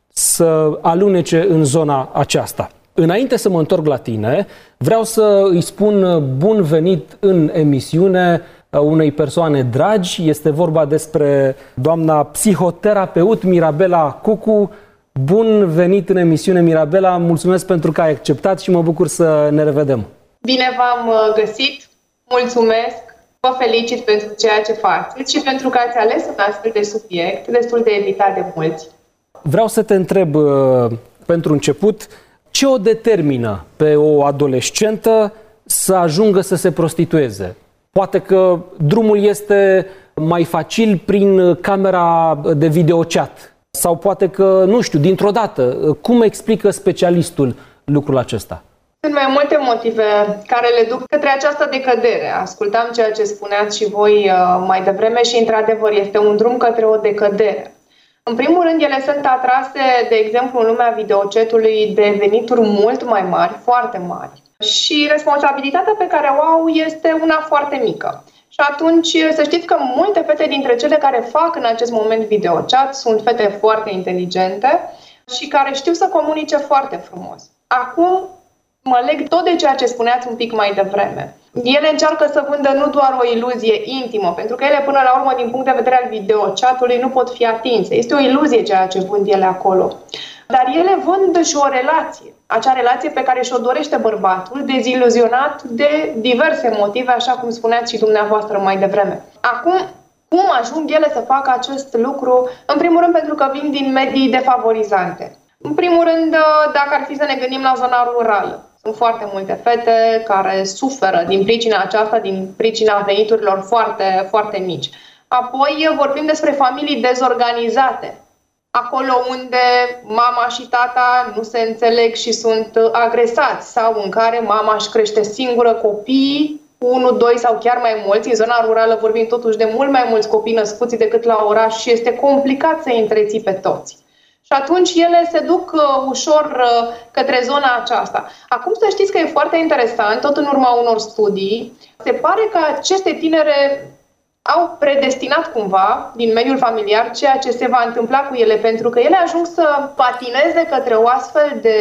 să alunece în zona aceasta. Înainte să mă întorc la tine, vreau să îi spun bun venit în emisiune unei persoane dragi. Este vorba despre doamna psihoterapeut Mirabela Cucu. Bun venit în emisiune, Mirabela. Mulțumesc pentru că ai acceptat și mă bucur să ne revedem. Bine v-am găsit. Mulțumesc. Vă felicit pentru ceea ce faceți și pentru că ați ales un astfel de subiect destul de evitat de mulți. Vreau să te întreb, pentru început, ce o determină pe o adolescentă să ajungă să se prostitueze? Poate că drumul este mai facil prin camera de videochat sau poate că, nu știu, dintr-o dată. Cum explică specialistul lucrul acesta? Sunt mai multe motive care le duc către această decădere. Ascultam ceea ce spuneați și voi mai devreme și, într-adevăr, este un drum către o decădere. În primul rând, ele sunt atrase, de exemplu, în lumea videochatului de venituri mult mai mari, foarte mari. Și responsabilitatea pe care o au este una foarte mică. Și atunci, să știți că multe fete dintre cele care fac în acest moment videochat sunt fete foarte inteligente și care știu să comunice foarte frumos. Acum, mă leg tot de ceea ce spuneați un pic mai devreme. Ele încearcă să vândă nu doar o iluzie intimă, pentru că ele, până la urmă, din punct de vedere al videochatului, nu pot fi atinse. Este o iluzie ceea ce vând ele acolo. Dar ele vând și o relație. Acea relație pe care și-o dorește bărbatul, deziluzionat de diverse motive, așa cum spuneați și dumneavoastră mai devreme. Acum, cum ajung ele să facă acest lucru? În primul rând, pentru că vin din medii defavorizante. În primul rând, dacă ar fi să ne gândim la zona rurală. Sunt foarte multe fete care suferă din pricina aceasta, din pricina veniturilor foarte, foarte mici. Apoi vorbim despre familii dezorganizate. Acolo unde mama și tata nu se înțeleg și sunt agresați sau în care mama își crește singură copiii, 1, 2 sau chiar mai mulți. În zona rurală vorbim totuși de mult mai mulți copii născuți decât la oraș și este complicat să îi întreții pe toți. Și atunci ele se duc ușor către zona aceasta. Acum să știți că e foarte interesant, tot în urma unor studii, se pare că aceste tinere au predestinat cumva din mediul familiar ceea ce se va întâmpla cu ele, pentru că ele ajung să patineze către o astfel de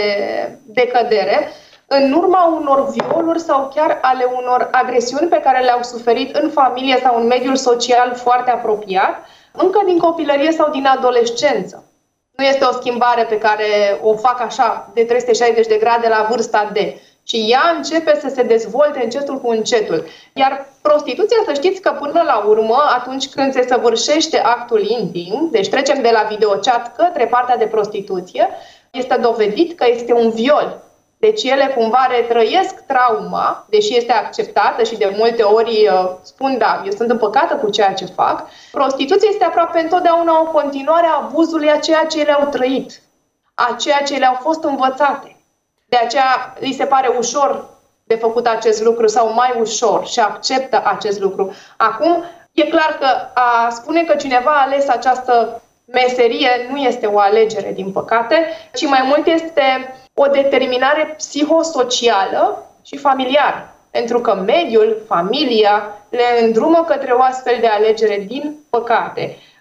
decădere în urma unor violuri sau chiar ale unor agresiuni pe care le-au suferit în familie sau în mediul social foarte apropiat, încă din copilărie sau din adolescență. Nu este o schimbare pe care o fac așa de 360 de grade la vârsta de, ci ea începe să se dezvolte încetul cu încetul. Iar prostituția, să știți că până la urmă, atunci când se săvârșește actul intim, deci trecem de la videochat către partea de prostituție, este dovedit că este un viol. Deci ele cumva retrăiesc trauma, deși este acceptată și de multe ori spun, da, eu sunt împăcată cu ceea ce fac. Prostituția este aproape întotdeauna o continuare a abuzului a ceea ce ele au trăit, a ceea ce le-au fost învățate. De aceea li se pare ușor de făcut acest lucru sau mai ușor și acceptă acest lucru. Acum, e clar că a spune că cineva a ales această meserie nu este o alegere, din păcate, ci mai mult este o determinare psihosocială și familiară. Pentru că mediul, familia, le îndrumă către o astfel de alegere, din păcate.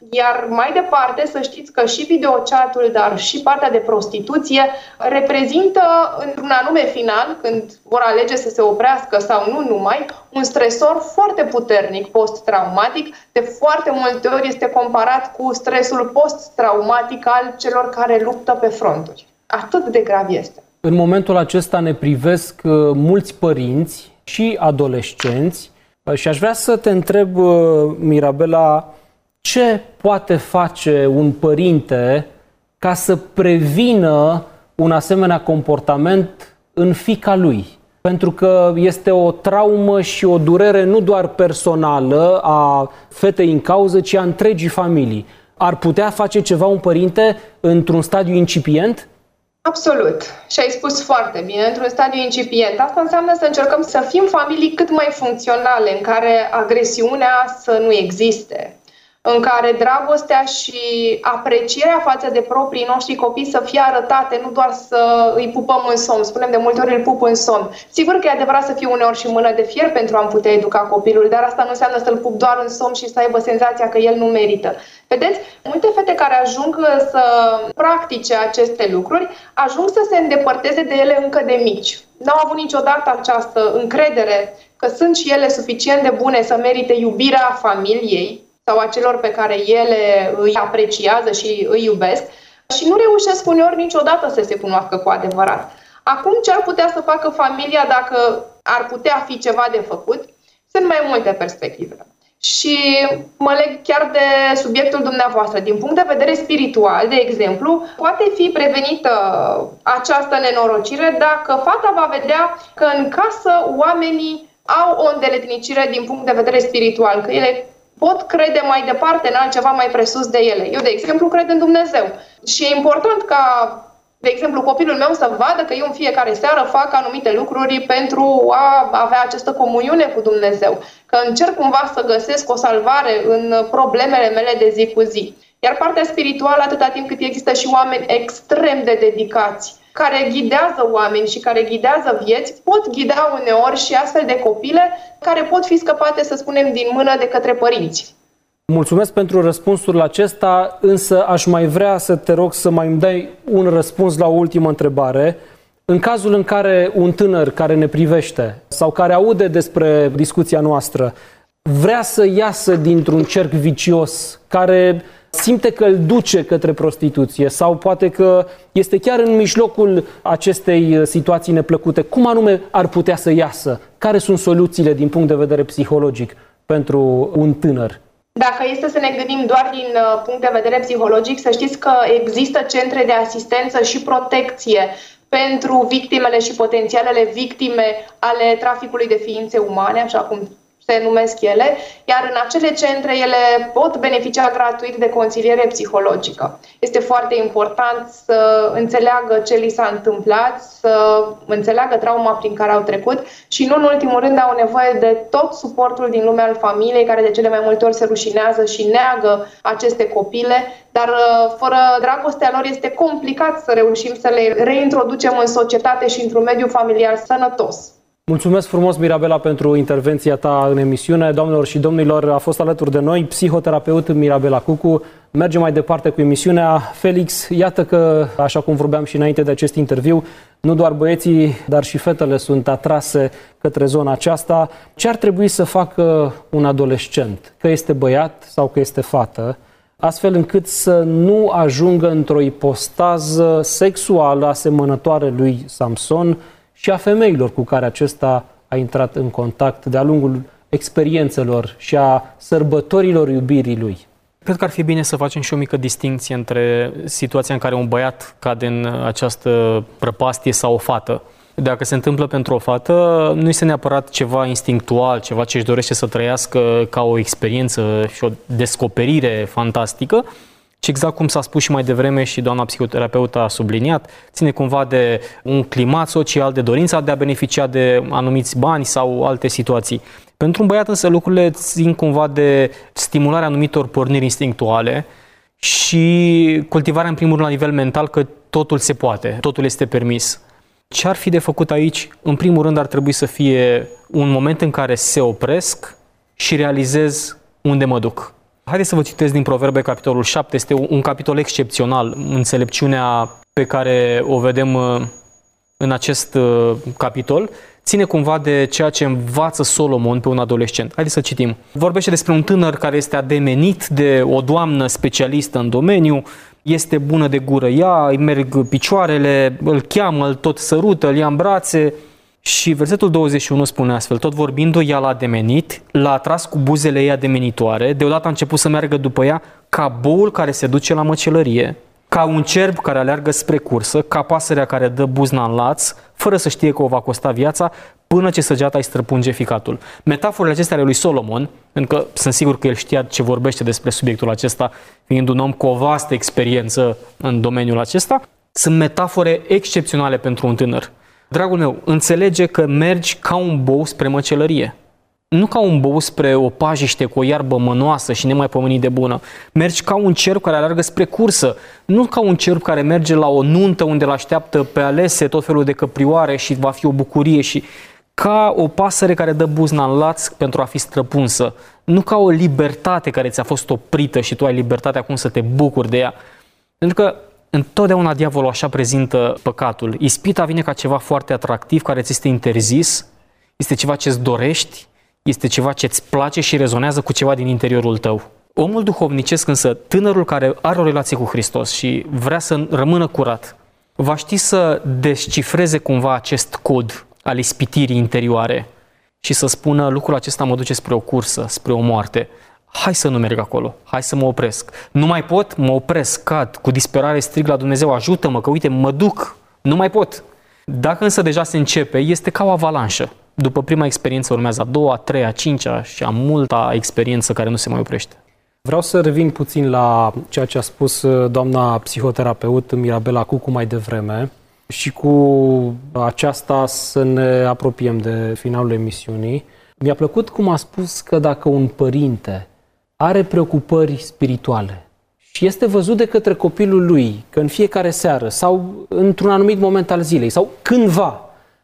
Iar mai departe să știți că și videochatul, dar și partea de prostituție reprezintă într-un anume final, când vor alege să se oprească sau nu numai, un stresor foarte puternic post-traumatic. De foarte multe ori este comparat cu stresul post-traumatic al celor care luptă pe fronturi. Atât de grav este. În momentul acesta ne privesc mulți părinți și adolescenți și aș vrea să te întreb, Mirabela, ce poate face un părinte ca să prevină un asemenea comportament în fiica lui? Pentru că este o traumă și o durere nu doar personală a fetei în cauză, ci a întregii familii. Ar putea face ceva un părinte într-un stadiu incipient? Absolut. Și ai spus foarte bine, într-un stadiu incipient. Asta înseamnă să încercăm să fim familii cât mai funcționale, în care agresiunea să nu existe, în care dragostea și aprecierea față de proprii noștri copii să fie arătate, nu doar să îi pupăm în somn. Spunem de multe ori îl pup în somn. Sigur că e adevărat să fie uneori și mână de fier pentru a putea educa copilul, dar asta nu înseamnă să-l pup doar în somn și să aibă senzația că el nu merită. Vedeți, multe fete care ajung să practice aceste lucruri, ajung să se îndepărteze de ele încă de mici. N-au avut niciodată această încredere că sunt și ele suficient de bune să merite iubirea familiei sau a celor pe care ele îi apreciază și îi iubesc și nu reușesc uneori niciodată să se cunoască cu adevărat. Acum, ce ar putea să facă familia dacă ar putea fi ceva de făcut? Sunt mai multe perspective. Și mă leg chiar de subiectul dumneavoastră. Din punct de vedere spiritual, de exemplu, poate fi prevenită această nenorocire dacă fata va vedea că în casă oamenii au o îndeletnicire din punct de vedere spiritual, că ele pot crede mai departe în altceva mai presus de ele. Eu, de exemplu, cred în Dumnezeu. Și e important ca, de exemplu, copilul meu să vadă că eu în fiecare seară fac anumite lucruri pentru a avea această comuniune cu Dumnezeu. Că încerc cumva să găsesc o salvare în problemele mele de zi cu zi. Iar partea spirituală, atâta timp cât există și oameni extrem de dedicați, care ghidează oameni și care ghidează vieți, pot ghida uneori și astfel de copile care pot fi scăpate, să spunem, din mână de către părinți. Mulțumesc pentru răspunsul acesta, însă aș mai vrea să te rog să mai îmi dai un răspuns la o ultimă întrebare. În cazul în care un tânăr care ne privește sau care aude despre discuția noastră vrea să iasă dintr-un cerc vicios, care simte că îl duce către prostituție sau poate că este chiar în mijlocul acestei situații neplăcute, cum anume ar putea să iasă? Care sunt soluțiile din punct de vedere psihologic pentru un tânăr? Dacă este să ne gândim doar din punct de vedere psihologic, să știți că există centre de asistență și protecție pentru victimele și potențialele victime ale traficului de ființe umane, așa cum se numesc ele, iar în acele centre ele pot beneficia gratuit de consiliere psihologică. Este foarte important să înțeleagă ce li s-a întâmplat, să înțeleagă trauma prin care au trecut și nu în ultimul rând au nevoie de tot suportul din lumea al familiei, care de cele mai multe ori se rușinează și neagă aceste copile, dar fără dragostea lor este complicat să reușim să le reintroducem în societate și într-un mediu familial sănătos. Mulțumesc frumos, Mirabela, pentru intervenția ta în emisiune. Doamnelor și domnilor, a fost alături de noi psihoterapeut Mirabela Cucu. Mergem mai departe cu emisiunea. Felix, iată că, așa cum vorbeam și înainte de acest interviu, nu doar băieții, dar și fetele sunt atrase către zona aceasta. Ce ar trebui să facă un adolescent, că este băiat sau că este fată, astfel încât să nu ajungă într-o ipostază sexuală asemănătoare lui Samson și a femeilor cu care acesta a intrat în contact de-a lungul experiențelor și a sărbătorilor iubirii lui? Cred că ar fi bine să facem și o mică distinție între situația în care un băiat cade în această prăpastie sau o fată. Dacă se întâmplă pentru o fată, nu este neapărat ceva instinctual, ceva ce își dorește să trăiască ca o experiență și o descoperire fantastică, ci exact cum s-a spus și mai devreme și doamna psihoterapeută a subliniat, ține cumva de un climat social, de dorința de a beneficia de anumiți bani sau alte situații. Pentru un băiat însă lucrurile țin cumva de stimularea anumitor porniri instinctuale și cultivarea în primul rând la nivel mental că totul se poate, totul este permis. Ce ar fi de făcut aici? În primul rând ar trebui să fie un moment în care se opresc și realizez unde mă duc. Haideți să vă citesc din Proverbe, capitolul 7. Este un capitol excepțional. Înțelepciunea pe care o vedem în acest capitol ține cumva de ceea ce învață Solomon pe un adolescent. Haideți să citim. Vorbește despre un tânăr care este ademenit de o doamnă specialistă în domeniu, este bună de gură ea, îi merg picioarele, îl cheamă, îl tot sărută, îl ia în brațe. Și versetul 21 spune astfel: tot vorbindu-i, ea l-a ademenit, l-a atras cu buzele ei ademenitoare, deodată a început să meargă după ea ca boul care se duce la măcelărie, ca un cerb care aleargă spre cursă, ca pasărea care dă buzna în laț, fără să știe că o va costa viața, până ce săgeata îi străpunge ficatul. Metaforele acestea ale lui Solomon, pentru că sunt sigur că el știa ce vorbește despre subiectul acesta, fiind un om cu o vastă experiență în domeniul acesta, sunt metafore excepționale pentru un tânăr. Dragul meu, înțelege că mergi ca un bou spre măcelărie. Nu ca un bou spre o pajiște cu o iarbă mănoasă și nemaipomenit de bună. Mergi ca un cerb care alergă spre cursă. Nu ca un cerb care merge la o nuntă unde îl așteaptă pe alese tot felul de căprioare și va fi o bucurie, și ca o pasăre care dă buzna în laț pentru a fi străpunsă. Nu ca o libertate care ți-a fost oprită și tu ai libertatea acum să te bucuri de ea. Pentru că întotdeauna diavolul așa prezintă păcatul. Ispita vine ca ceva foarte atractiv care ți este interzis, este ceva ce-ți dorești, este ceva ce îți place și rezonează cu ceva din interiorul tău. Omul duhovnicesc însă, tânărul care are o relație cu Hristos și vrea să rămână curat, va ști să descifreze cumva acest cod al ispitirii interioare și să spună: lucrul acesta mă duce spre o cursă, spre o moarte. Hai să nu merg acolo, hai să mă opresc. Nu mai pot, mă opresc, cad, cu disperare strig la Dumnezeu: ajută-mă, că uite, mă duc, nu mai pot. Dacă însă deja se începe, este ca o avalanșă. După prima experiență urmează a doua, a treia, a cincea și a multa experiență care nu se mai oprește. Vreau să revin puțin la ceea ce a spus doamna psihoterapeut Mirabela Cucu mai devreme și cu aceasta să ne apropiem de finalul emisiunii. Mi-a plăcut cum a spus că dacă un părinte are preocupări spirituale și este văzut de către copilul lui că în fiecare seară sau într-un anumit moment al zilei sau cândva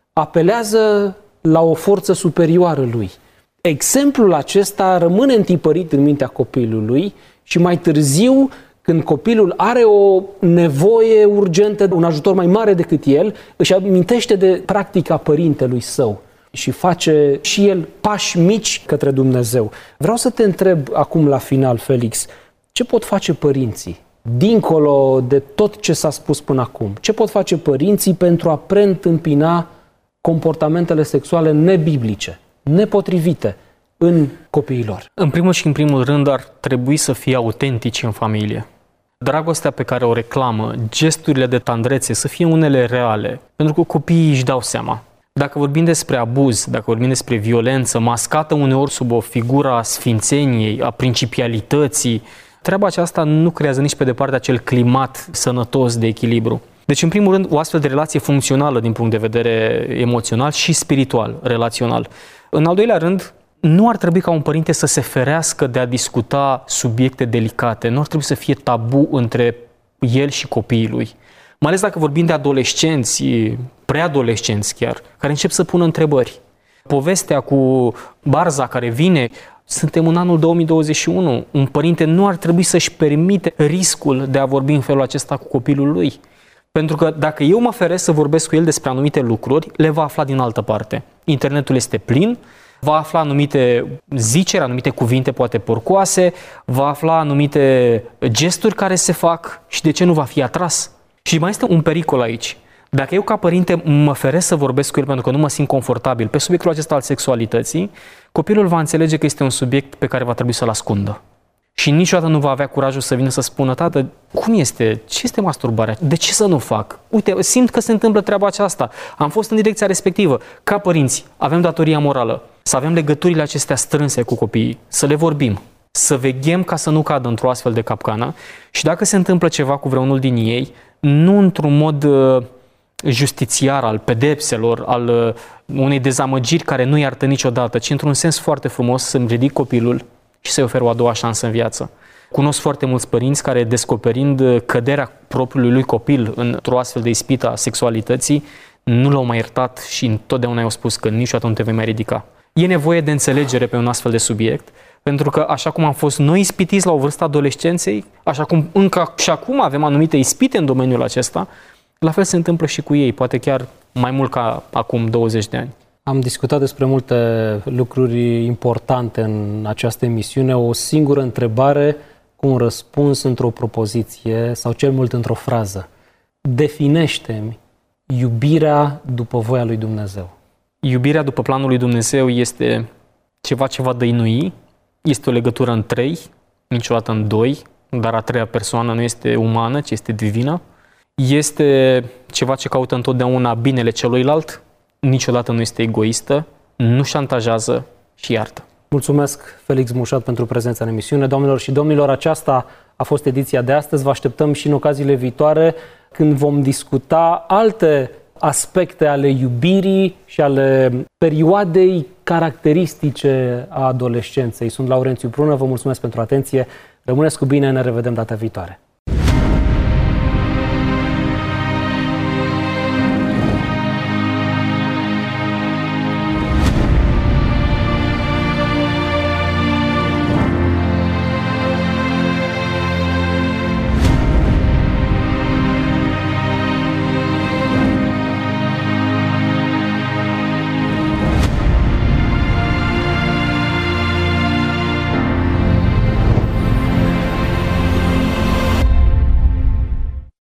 apelează la o forță superioară lui, exemplul acesta rămâne întipărit în mintea copilului și mai târziu, când copilul are o nevoie urgentă, un ajutor mai mare decât el, își amintește de practica părintelui său și face și el pași mici către Dumnezeu. Vreau să te întreb acum la final, Felix, ce pot face părinții? Dincolo de tot ce s-a spus până acum, ce pot face părinții pentru a preîntâmpina comportamentele sexuale nebiblice, nepotrivite în copiilor? În primul și în primul rând ar trebui să fie autentici în familie. Dragostea pe care o reclamă, gesturile de tandrețe să fie unele reale, pentru că copiii își dau seama. Dacă vorbim despre abuz, dacă vorbim despre violență, mascată uneori sub o figură a sfințeniei, a principialității, treaba aceasta nu creează nici pe departe acel climat sănătos de echilibru. Deci, în primul rând, o astfel de relație funcțională din punct de vedere emoțional și spiritual, relațional. În al doilea rând, nu ar trebui ca un părinte să se ferească de a discuta subiecte delicate. Nu ar trebui să fie tabu între el și copiii lui. Mai ales dacă vorbim de adolescenți, preadolescenți chiar, care încep să pună întrebări. Povestea cu barza care vine, suntem în anul 2021. Un părinte nu ar trebui să-și permite riscul de a vorbi în felul acesta cu copilul lui. Pentru că dacă eu mă feresc să vorbesc cu el despre anumite lucruri, le va afla din altă parte. Internetul este plin, va afla anumite ziceri, anumite cuvinte poate porcoase, va afla anumite gesturi care se fac și de ce nu va fi atras? Și mai este un pericol aici. Dacă eu ca părinte mă feresc să vorbesc cu el pentru că nu mă simt confortabil pe subiectul acesta al sexualității, copilul va înțelege că este un subiect pe care va trebui să-l ascundă. Și niciodată nu va avea curajul să vină să spună: tată, cum este? Ce este masturbarea? De ce să nu fac? Uite, simt că se întâmplă treaba aceasta. Am fost în direcția respectivă. Ca părinți, avem datoria morală să avem legăturile acestea strânse cu copiii, să le vorbim, să veghem ca să nu cadă într-o astfel de capcană și dacă se întâmplă ceva cu vreunul din ei, nu într-un mod justițiar al pedepselor, al unei dezamăgiri care nu iartă niciodată, ci într-un sens foarte frumos să-mi ridic copilul și să-i ofer o a doua șansă în viață. Cunosc foarte mulți părinți care, descoperind căderea propriului lui copil într-o astfel de ispită a sexualității, nu l-au mai iertat și întotdeauna i-au spus că niciodată nu te vei mai ridica. E nevoie de înțelegere pe un astfel de subiect. Pentru că așa cum am fost noi ispitiți la o vârstă adolescenței, așa cum încă și acum avem anumite ispite în domeniul acesta, la fel se întâmplă și cu ei, poate chiar mai mult ca acum 20 de ani. Am discutat despre multe lucruri importante în această emisiune. O singură întrebare cu un răspuns într-o propoziție sau cel mult într-o frază. Definește-mi iubirea după voia lui Dumnezeu. Iubirea după planul lui Dumnezeu este ceva ce va dăinui, este o legătură în trei, niciodată în doi, dar a treia persoană nu este umană, ci este divină. Este ceva ce caută întotdeauna binele celuilalt, niciodată nu este egoistă, nu șantajează și iartă. Mulțumesc, Felix Mușat, pentru prezența în emisiune. Doamnelor și domnilor, aceasta a fost ediția de astăzi. Vă așteptăm și în ocaziile viitoare, când vom discuta alte aspecte ale iubirii și ale perioadei caracteristice a adolescenței. Sunt Laurențiu Prună, vă mulțumesc pentru atenție. Rămâneți cu bine, ne revedem data viitoare.